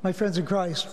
My friends in Christ,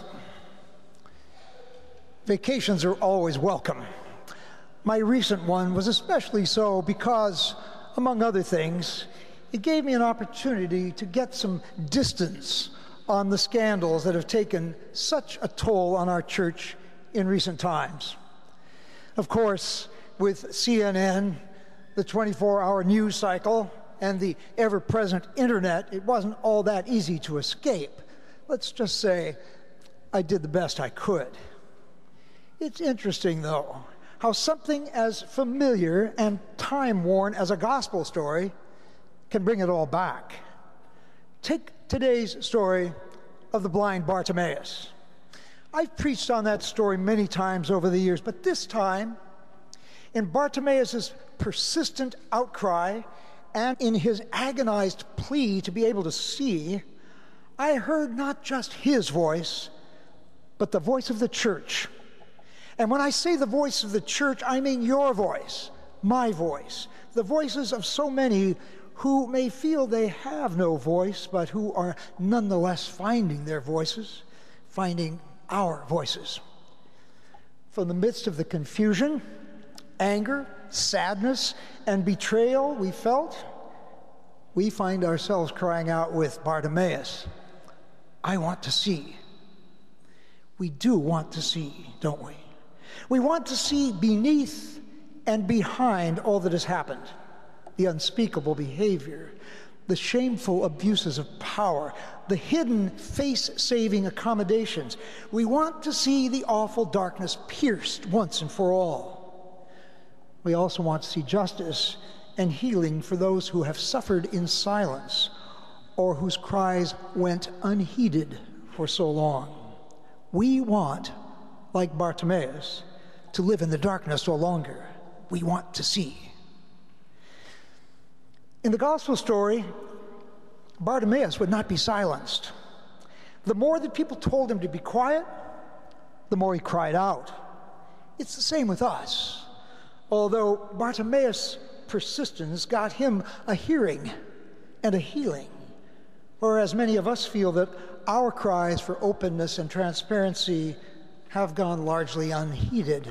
vacations are always welcome. My recent one was especially so because, among other things, it gave me an opportunity to get some distance on the scandals that have taken such a toll on our church in recent times. Of course, with CNN, the 24-hour news cycle, and the ever-present internet, it wasn't all that easy to escape. Let's just say I did the best I could. It's interesting, though, how something as familiar and time-worn as a gospel story can bring it all back. Take today's story of the blind Bartimaeus. I've preached on that story many times over the years, but this time, in Bartimaeus' persistent outcry and in his agonized plea to be able to see, I heard not just his voice, but the voice of the church. And when I say the voice of the church, I mean your voice, my voice, the voices of so many who may feel they have no voice, but who are nonetheless finding their voices, finding our voices. From the midst of the confusion, anger, sadness, and betrayal we felt, we find ourselves crying out with Bartimaeus, I want to see. We do want to see, don't we? We want to see beneath and behind all that has happened, the unspeakable behavior, the shameful abuses of power, the hidden face-saving accommodations. We want to see the awful darkness pierced once and for all. We also want to see justice and healing for those who have suffered in silence or whose cries went unheeded for so long. We want, like Bartimaeus, to live in the darkness no longer. We want to see. In the gospel story, Bartimaeus would not be silenced. The more that people told him to be quiet, the more he cried out. It's the same with us. Although Bartimaeus' persistence got him a hearing and a healing, whereas many of us feel that our cries for openness and transparency have gone largely unheeded.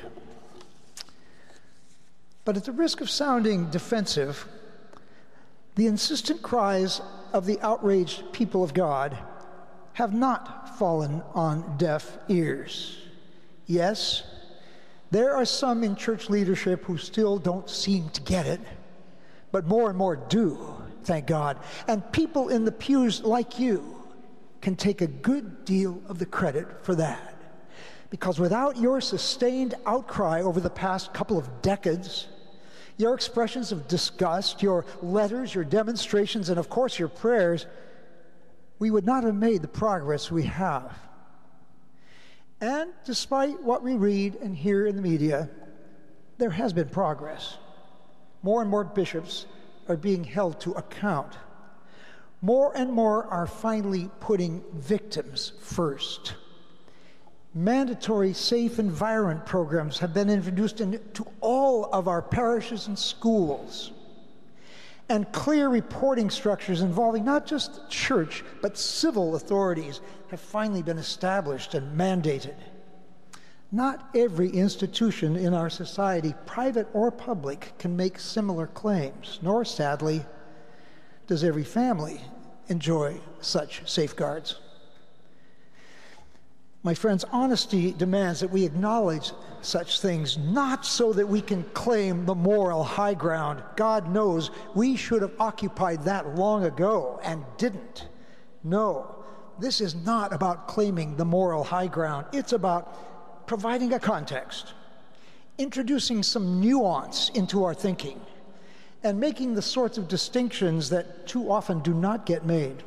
But at the risk of sounding defensive, the insistent cries of the outraged people of God have not fallen on deaf ears. Yes, there are some in church leadership who still don't seem to get it, but more and more do, thank God. And people in the pews like you can take a good deal of the credit for that. Because without your sustained outcry over the past couple of decades, your expressions of disgust, your letters, your demonstrations, and of course your prayers, we would not have made the progress we have. And despite what we read and hear in the media, there has been progress. More and more bishops are being held to account. More and more are finally putting victims first. Mandatory safe environment programs have been introduced into all of our parishes and schools. And clear reporting structures involving not just the church, but civil authorities have finally been established and mandated. Not every institution in our society, private or public, can make similar claims, nor, sadly, does every family enjoy such safeguards. My friends, honesty demands that we acknowledge such things, not so that we can claim the moral high ground. God knows we should have occupied that long ago and didn't. No, this is not about claiming the moral high ground. It's about providing a context, introducing some nuance into our thinking, and making the sorts of distinctions that too often do not get made.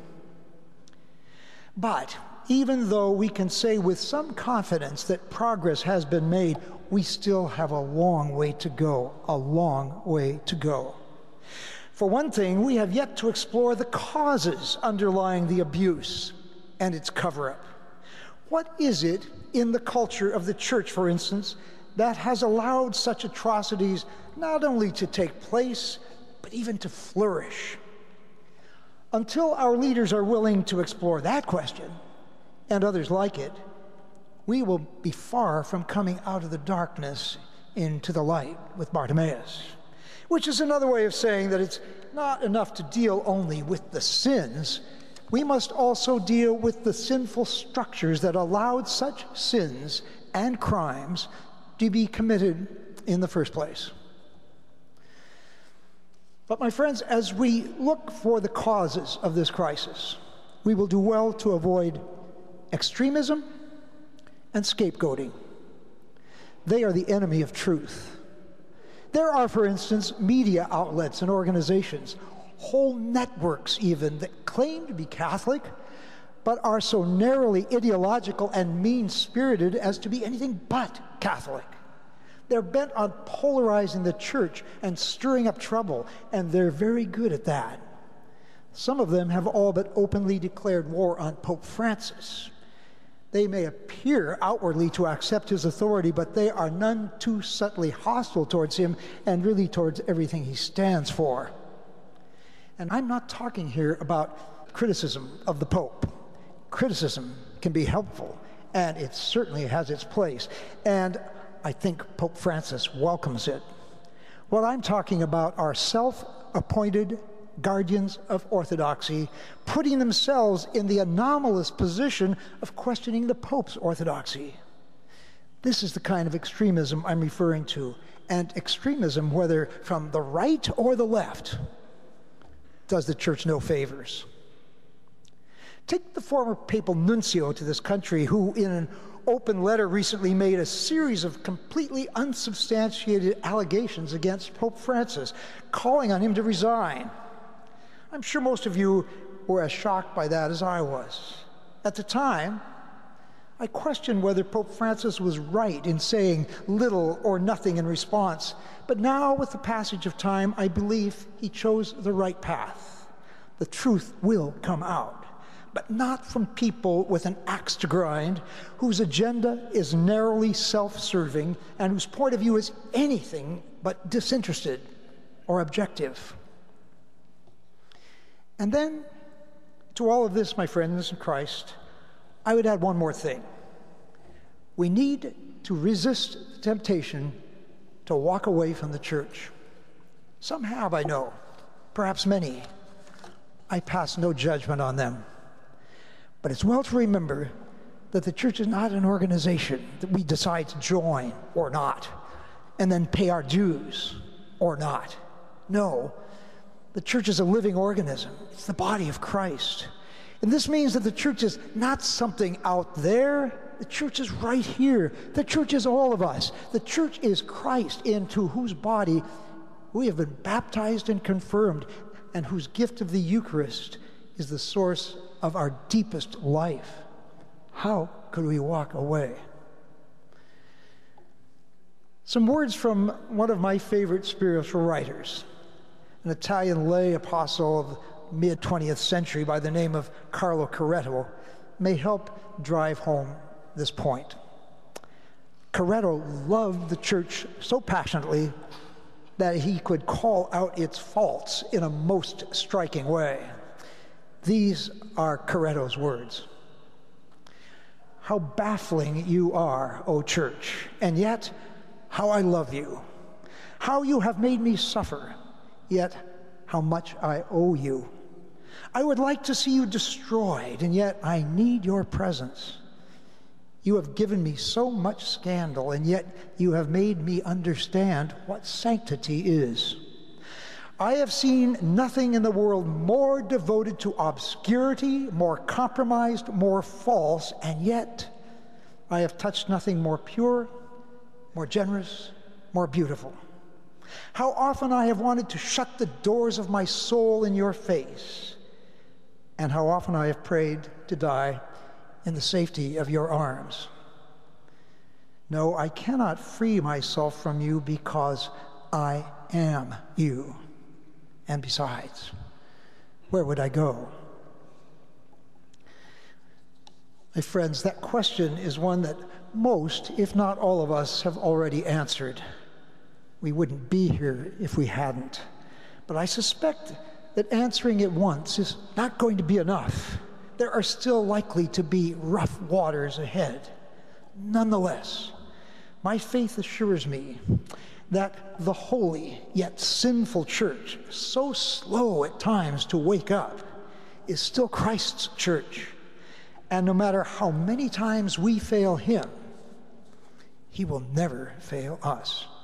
But even though we can say with some confidence that progress has been made, we still have a long way to go, a long way to go. For one thing, we have yet to explore the causes underlying the abuse and its cover-up. What is it in the culture of the church, for instance, that has allowed such atrocities not only to take place, but even to flourish? Until our leaders are willing to explore that question, and others like it, we will be far from coming out of the darkness into the light with Bartimaeus, which is another way of saying that it's not enough to deal only with the sins. We must also deal with the sinful structures that allowed such sins and crimes to be committed in the first place. But my friends, as we look for the causes of this crisis, we will do well to avoid extremism and scapegoating. They are the enemy of truth. There are, for instance, media outlets and organizations, whole networks even, that claim to be Catholic, but are so narrowly ideological and mean-spirited as to be anything but Catholic. They're bent on polarizing the church and stirring up trouble, and they're very good at that. Some of them have all but openly declared war on Pope Francis. They may appear outwardly to accept his authority, but they are none too subtly hostile towards him and really towards everything he stands for. And I'm not talking here about criticism of the Pope. Criticism can be helpful, and it certainly has its place. And I think Pope Francis welcomes it. What I'm talking about are self-appointed guardians of orthodoxy putting themselves in the anomalous position of questioning the Pope's orthodoxy. This is the kind of extremism I'm referring to, and extremism, whether from the right or the left, does the church no favors. Take the former papal nuncio to this country, who in an open letter recently made a series of completely unsubstantiated allegations against Pope Francis, calling on him to resign. I'm sure most of you were as shocked by that as I was. At the time, I questioned whether Pope Francis was right in saying little or nothing in response, but now, with the passage of time, I believe he chose the right path. The truth will come out, but not from people with an axe to grind, whose agenda is narrowly self-serving and whose point of view is anything but disinterested or objective. And then, to all of this, my friends in Christ, I would add one more thing. We need to resist the temptation to walk away from the church. Some have, I know, perhaps many. I pass no judgment on them. But it's well to remember that the church is not an organization that we decide to join or not, and then pay our dues or not. No, the church is a living organism. It's the body of Christ. And this means that the church is not something out there. The church is right here. The church is all of us. The church is Christ, into whose body we have been baptized and confirmed, and whose gift of the Eucharist is the source of our deepest life. How could we walk away? Some words from one of my favorite spiritual writers, an Italian lay apostle of the mid-20th century by the name of Carlo Coretto, may help drive home this point. Coretto loved the church so passionately that he could call out its faults in a most striking way. These are Coretto's words. "How baffling you are, O church, and yet how I love you. How you have made me suffer, yet how much I owe you. I would like to see you destroyed, and yet I need your presence. You have given me so much scandal, and yet you have made me understand what sanctity is. I have seen nothing in the world more devoted to obscurity, more compromised, more false, and yet I have touched nothing more pure, more generous, more beautiful. How often I have wanted to shut the doors of my soul in your face, and how often I have prayed to die in the safety of your arms. No, I cannot free myself from you because I am you. And besides, where would I go?" My friends, that question is one that most, if not all of us, have already answered. We wouldn't be here if we hadn't. But I suspect that answering it once is not going to be enough. there are still likely to be rough waters ahead. Nonetheless, my faith assures me that the holy yet sinful church, so slow at times to wake up, is still Christ's church. And no matter how many times we fail him, he will never fail us.